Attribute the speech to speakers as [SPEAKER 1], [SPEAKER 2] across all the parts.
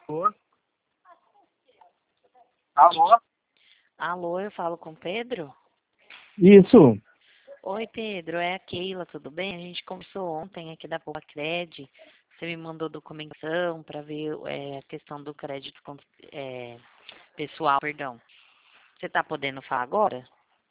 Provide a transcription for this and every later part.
[SPEAKER 1] Alô?
[SPEAKER 2] Alô, eu falo com o Pedro?
[SPEAKER 1] Isso.
[SPEAKER 2] Oi, Pedro, é a Keila, tudo bem? A gente conversou ontem aqui da Poupa-Cred. Você me mandou documentação para ver a questão do crédito pessoal, perdão. Você está podendo falar agora?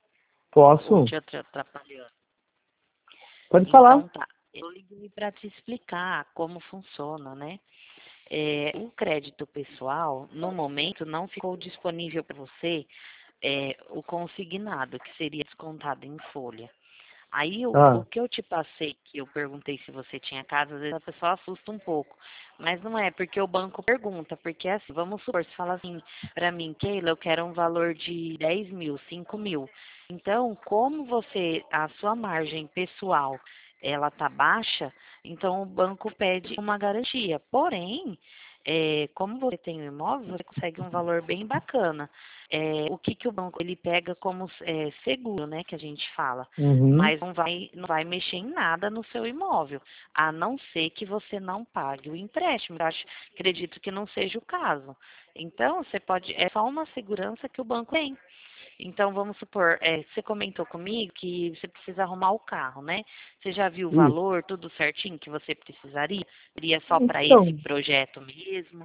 [SPEAKER 2] Ou
[SPEAKER 1] Posso?
[SPEAKER 2] te atrapalhando?
[SPEAKER 1] Pode falar.
[SPEAKER 2] Então tá. Eu liguei para te explicar como funciona, né? O crédito pessoal, no momento, não ficou disponível para você o consignado, que seria descontado em folha. Aí, o
[SPEAKER 1] Ah,
[SPEAKER 2] que eu te passei, que eu perguntei se você tinha casa, às vezes a pessoa assusta um pouco. Mas não é, porque o banco pergunta. Porque assim, vamos supor, se fala assim para mim, Keila, eu quero um valor de 10 mil, 5 mil. Então, como a sua margem pessoal, ela tá baixa, então o banco pede uma garantia. Porém, como você tem um imóvel, você consegue um valor bem bacana. O que o banco ele pega como seguro, né, que a gente fala,
[SPEAKER 1] uhum.
[SPEAKER 2] mas não vai mexer em nada no seu imóvel, a não ser que você não pague o empréstimo. Acredito que não seja o caso. Então, é só uma segurança que o banco tem. Então, vamos supor, você comentou comigo que você precisa arrumar o carro, né? Você já viu o
[SPEAKER 1] Isso.
[SPEAKER 2] valor, tudo certinho que você precisaria? Seria só para esse
[SPEAKER 1] Então,
[SPEAKER 2] projeto mesmo?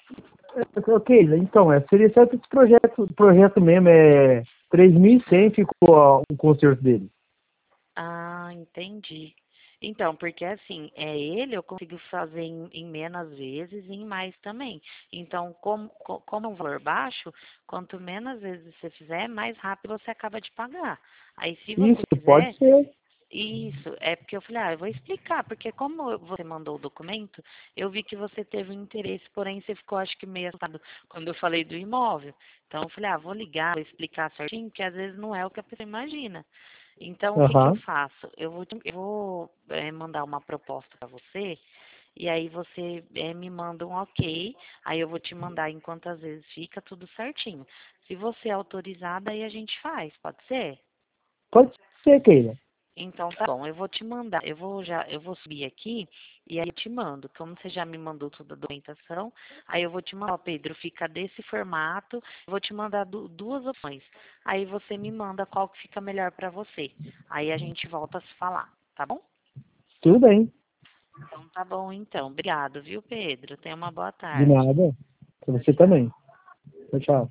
[SPEAKER 1] ok, então, seria certo esse projeto mesmo, 3.100 ficou o conserto dele.
[SPEAKER 2] Ah, entendi. Então, porque assim, eu consigo fazer em menos vezes e em mais também. Então, como é um valor baixo, quanto menos vezes você fizer, mais rápido você acaba de pagar. Aí, se
[SPEAKER 1] Isso,
[SPEAKER 2] você
[SPEAKER 1] pode
[SPEAKER 2] quiser,
[SPEAKER 1] ser.
[SPEAKER 2] isso, é porque eu falei, eu vou explicar, porque como você mandou o documento, eu vi que você teve um interesse, porém você ficou, acho que meio assustado quando eu falei do imóvel. Então, eu falei, vou ligar, vou explicar certinho, que às vezes não é o que a pessoa imagina. Então, o que eu
[SPEAKER 1] Aham.
[SPEAKER 2] faço? Eu vou mandar uma proposta para você, e aí você me manda um ok, aí eu vou te mandar em quantas vezes fica, tudo certinho. Se você é autorizada, aí a gente faz, pode ser?
[SPEAKER 1] Pode ser, Keila.
[SPEAKER 2] Então tá bom, eu vou te mandar, eu vou subir aqui e aí eu te mando. Como você já me mandou toda a documentação, aí eu vou te mandar, ó, Pedro, fica desse formato, eu vou te mandar duas opções. Aí você me manda qual que fica melhor para você. Aí a gente volta a se falar, tá bom?
[SPEAKER 1] Tudo bem.
[SPEAKER 2] Então tá bom então. Obrigado, viu, Pedro? Tenha uma boa
[SPEAKER 1] De
[SPEAKER 2] tarde.
[SPEAKER 1] nada. Pra
[SPEAKER 2] Tchau,
[SPEAKER 1] você
[SPEAKER 2] tchau.
[SPEAKER 1] também. Tchau, tchau.